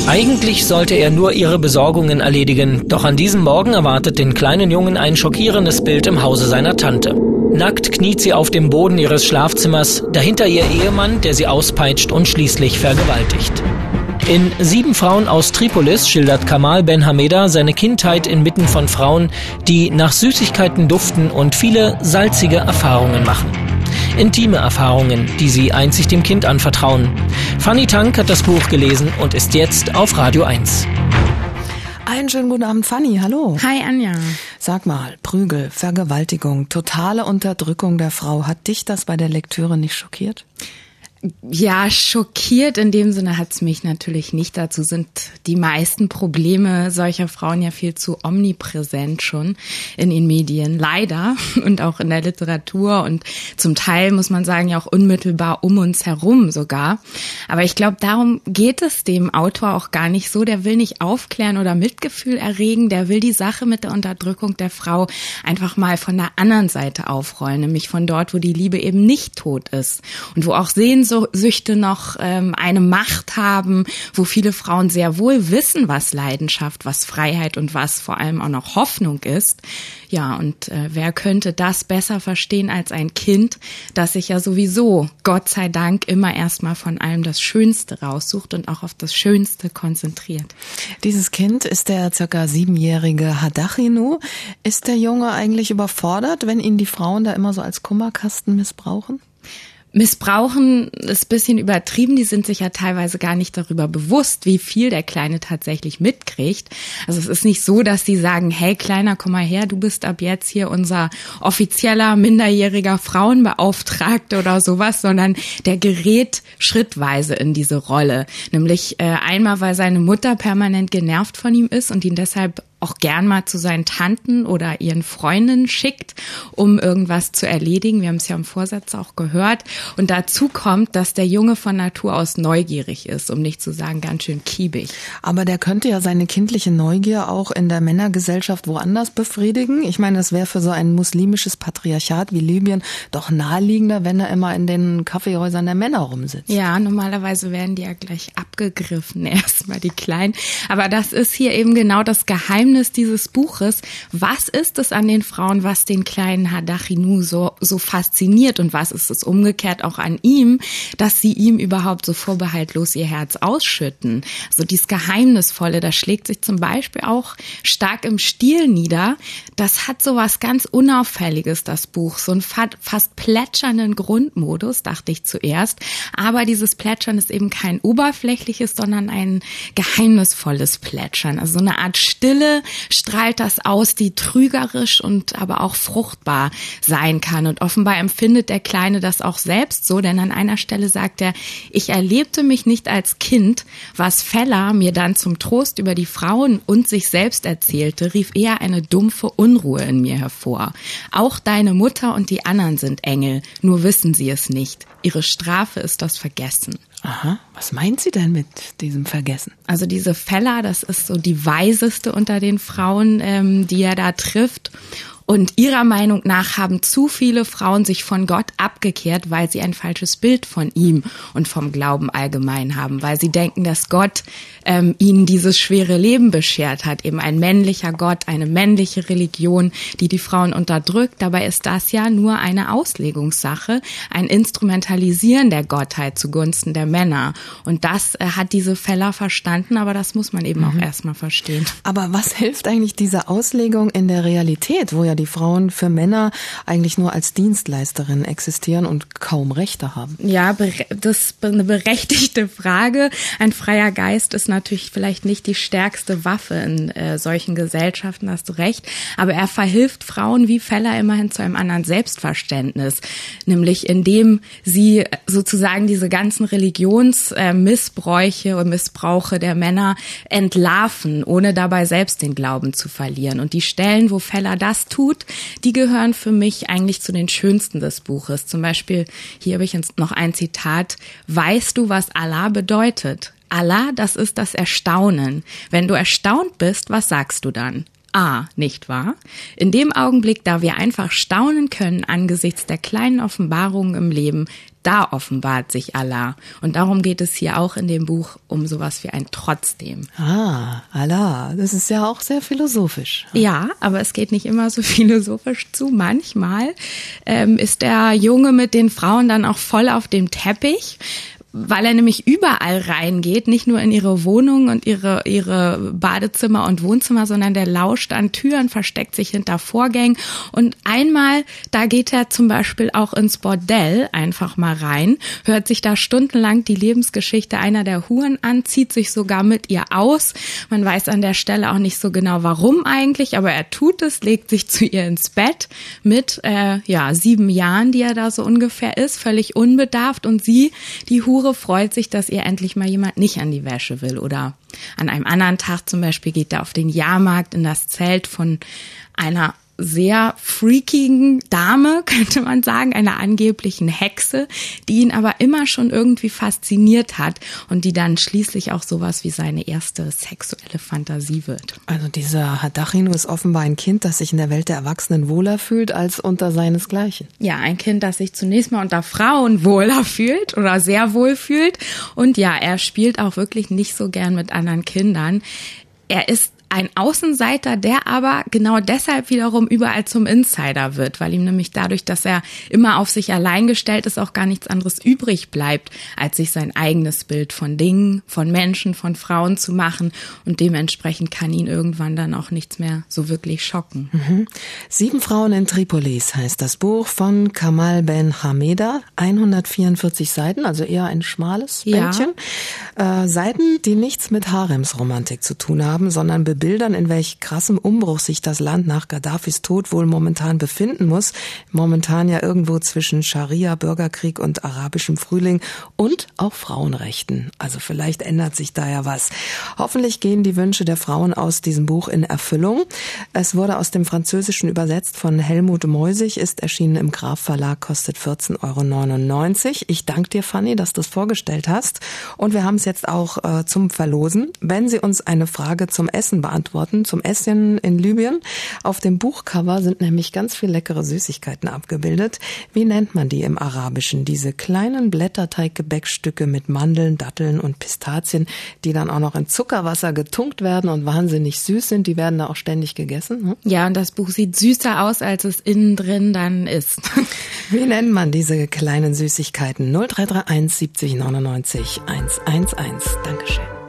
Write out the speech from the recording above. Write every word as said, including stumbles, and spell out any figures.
Eigentlich sollte er nur ihre Besorgungen erledigen, doch an diesem Morgen erwartet den kleinen Jungen ein schockierendes Bild im Hause seiner Tante. Nackt kniet sie auf dem Boden ihres Schlafzimmers, dahinter ihr Ehemann, der sie auspeitscht und schließlich vergewaltigt. In Sieben Frauen aus Tripolis schildert Kamal Ben Hameda seine Kindheit inmitten von Frauen, die nach Süßigkeiten duften und viele salzige Erfahrungen machen. Intime Erfahrungen, die sie einzig dem Kind anvertrauen. Fanny Tank hat das Buch gelesen und ist jetzt auf Radio eins. Einen schönen guten Abend, Fanny, hallo. Hi, Anja. Sag mal, Prügel, Vergewaltigung, totale Unterdrückung der Frau, hat dich das bei der Lektüre nicht schockiert? Ja, schockiert in dem Sinne hat's mich natürlich nicht. Dazu sind die meisten Probleme solcher Frauen ja viel zu omnipräsent schon in den Medien, leider, und auch in der Literatur und zum Teil, muss man sagen, ja auch unmittelbar um uns herum sogar. Aber ich glaube, darum geht es dem Autor auch gar nicht so. Der will nicht aufklären oder Mitgefühl erregen, der will die Sache mit der Unterdrückung der Frau einfach mal von der anderen Seite aufrollen, nämlich von dort, wo die Liebe eben nicht tot ist und wo auch Sehnsucht Süchte noch ähm, eine Macht haben, wo viele Frauen sehr wohl wissen, was Leidenschaft, was Freiheit und was vor allem auch noch Hoffnung ist. Ja, und äh, wer könnte das besser verstehen als ein Kind, das sich ja sowieso, Gott sei Dank, immer erstmal von allem das Schönste raussucht und auch auf das Schönste konzentriert. Dieses Kind ist der circa siebenjährige Hadachinu. Ist der Junge eigentlich überfordert, wenn ihn die Frauen da immer so als Kummerkasten missbrauchen? Missbrauchen ist ein bisschen übertrieben, die sind sich ja teilweise gar nicht darüber bewusst, wie viel der Kleine tatsächlich mitkriegt. Also es ist nicht so, dass sie sagen, hey Kleiner, komm mal her, du bist ab jetzt hier unser offizieller, minderjähriger Frauenbeauftragter oder sowas, sondern der gerät schrittweise in diese Rolle. Nämlich äh, einmal, weil seine Mutter permanent genervt von ihm ist und ihn deshalb auch gern mal zu seinen Tanten oder ihren Freundinnen schickt, um irgendwas zu erledigen. Wir haben es ja im Vorsatz auch gehört. Und dazu kommt, dass der Junge von Natur aus neugierig ist, um nicht zu sagen ganz schön kiebig. Aber der könnte ja seine kindliche Neugier auch in der Männergesellschaft woanders befriedigen. Ich meine, das wäre für so ein muslimisches Patriarchat wie Libyen doch naheliegender, wenn er immer in den Kaffeehäusern der Männer rumsitzt. Ja, normalerweise werden die ja gleich abgegriffen, erstmal die Kleinen. Aber das ist hier eben genau das Geheimnis dieses Buches. Was ist es an den Frauen, was den kleinen Hadachinu so, so fasziniert und was ist es umgekehrt auch an ihm, dass sie ihm überhaupt so vorbehaltlos ihr Herz ausschütten? Also dieses Geheimnisvolle, das schlägt sich zum Beispiel auch stark im Stil nieder. Das hat so was ganz Unauffälliges, das Buch, so einen fast plätschernden Grundmodus, dachte ich zuerst. Aber dieses Plätschern ist eben kein oberflächliches, sondern ein geheimnisvolles Plätschern. Also so eine Art Stille strahlt das aus, die trügerisch und aber auch fruchtbar sein kann. Und offenbar empfindet der Kleine das auch selbst so, denn an einer Stelle sagt er, ich erlebte mich nicht als Kind. Was Feller mir dann zum Trost über die Frauen und sich selbst erzählte, rief eher eine dumpfe Unruhe in mir hervor. Auch deine Mutter und die anderen sind Engel, nur wissen sie es nicht. Ihre Strafe ist das Vergessen. Aha, was meint sie denn mit diesem Vergessen? Also diese Feller, das ist so die weiseste unter den Frauen, ähm, die er da trifft. Und ihrer Meinung nach haben zu viele Frauen sich von Gott abgekehrt, weil sie ein falsches Bild von ihm und vom Glauben allgemein haben, weil sie denken, dass Gott ähm, ihnen dieses schwere Leben beschert hat, eben ein männlicher Gott, eine männliche Religion, die die Frauen unterdrückt. Dabei ist das ja nur eine Auslegungssache, ein Instrumentalisieren der Gottheit zugunsten der Männer. Und das äh, hat diese Feller verstanden, aber das muss man eben mhm. auch erstmal verstehen. Aber was hilft eigentlich diese Auslegung in der Realität, wo ja die Frauen für Männer eigentlich nur als Dienstleisterinnen existieren und kaum Rechte haben? Ja, das ist eine berechtigte Frage. Ein freier Geist ist natürlich vielleicht nicht die stärkste Waffe in äh, solchen Gesellschaften, hast du recht. Aber er verhilft Frauen wie Feller immerhin zu einem anderen Selbstverständnis. Nämlich indem sie sozusagen diese ganzen Religionsmissbräuche und Missbrauche der Männer entlarven, ohne dabei selbst den Glauben zu verlieren. Und die Stellen, wo Feller das tut, die gehören für mich eigentlich zu den schönsten des Buches. Zum Beispiel, hier habe ich jetzt noch ein Zitat. Weißt du, was Allah bedeutet? Allah, das ist das Erstaunen. Wenn du erstaunt bist, was sagst du dann? A, nicht wahr? In dem Augenblick, da wir einfach staunen können angesichts der kleinen Offenbarungen im Leben, da offenbart sich Allah. Und darum geht es hier auch in dem Buch um sowas wie ein Trotzdem. Ah, Allah, das ist ja auch sehr philosophisch. Ja, aber es geht nicht immer so philosophisch zu. Manchmal ähm, ist der Junge mit den Frauen dann auch voll auf dem Teppich, weil er nämlich überall reingeht, nicht nur in ihre Wohnung und ihre ihre Badezimmer und Wohnzimmer, sondern der lauscht an Türen, versteckt sich hinter Vorgängen. Und einmal, da geht er zum Beispiel auch ins Bordell einfach mal rein, hört sich da stundenlang die Lebensgeschichte einer der Huren an, zieht sich sogar mit ihr aus. Man weiß an der Stelle auch nicht so genau, warum eigentlich, aber er tut es, legt sich zu ihr ins Bett mit äh, ja sieben Jahren, die er da so ungefähr ist, völlig unbedarft. Und sie, die Hure, freut sich, dass ihr endlich mal jemand nicht an die Wäsche will. Oder an einem anderen Tag zum Beispiel geht er auf den Jahrmarkt in das Zelt von einer sehr freakigen Dame, könnte man sagen, einer angeblichen Hexe, die ihn aber immer schon irgendwie fasziniert hat und die dann schließlich auch sowas wie seine erste sexuelle Fantasie wird. Also dieser Hadachinu ist offenbar ein Kind, das sich in der Welt der Erwachsenen wohler fühlt als unter seinesgleichen. Ja, ein Kind, das sich zunächst mal unter Frauen wohler fühlt oder sehr wohl fühlt. Und ja, er spielt auch wirklich nicht so gern mit anderen Kindern. Er ist ein Außenseiter, der aber genau deshalb wiederum überall zum Insider wird, weil ihm nämlich dadurch, dass er immer auf sich allein gestellt ist, auch gar nichts anderes übrig bleibt, als sich sein eigenes Bild von Dingen, von Menschen, von Frauen zu machen, und dementsprechend kann ihn irgendwann dann auch nichts mehr so wirklich schocken. Mhm. Sieben Frauen in Tripolis heißt das Buch von Kamal Ben Hameda, hundertvierundvierzig Seiten, also eher ein schmales Bändchen. Ja. Äh, Seiten, die nichts mit Haremsromantik zu tun haben, sondern Bildern, in welch krassem Umbruch sich das Land nach Gaddafis Tod wohl momentan befinden muss. Momentan ja irgendwo zwischen Scharia, Bürgerkrieg und arabischem Frühling und auch Frauenrechten. Also vielleicht ändert sich da ja was. Hoffentlich gehen die Wünsche der Frauen aus diesem Buch in Erfüllung. Es wurde aus dem Französischen übersetzt von Helmut Meusig, ist erschienen im Graf Verlag, kostet vierzehn Euro neunundneunzig. Ich danke dir, Fanny, dass du es vorgestellt hast. Und wir haben es jetzt auch äh, zum Verlosen. Wenn Sie uns eine Frage zum Essen beantworten, Antworten zum Essen in Libyen. Auf dem Buchcover sind nämlich ganz viele leckere Süßigkeiten abgebildet. Wie nennt man die im Arabischen? Diese kleinen Blätterteiggebäckstücke mit Mandeln, Datteln und Pistazien, die dann auch noch in Zuckerwasser getunkt werden und wahnsinnig süß sind. Die werden da auch ständig gegessen. Hm? Ja, und das Buch sieht süßer aus, als es innen drin dann ist. Wie nennt man diese kleinen Süßigkeiten? null drei drei eins siebzig neunundneunzig hundertzehn. Dankeschön.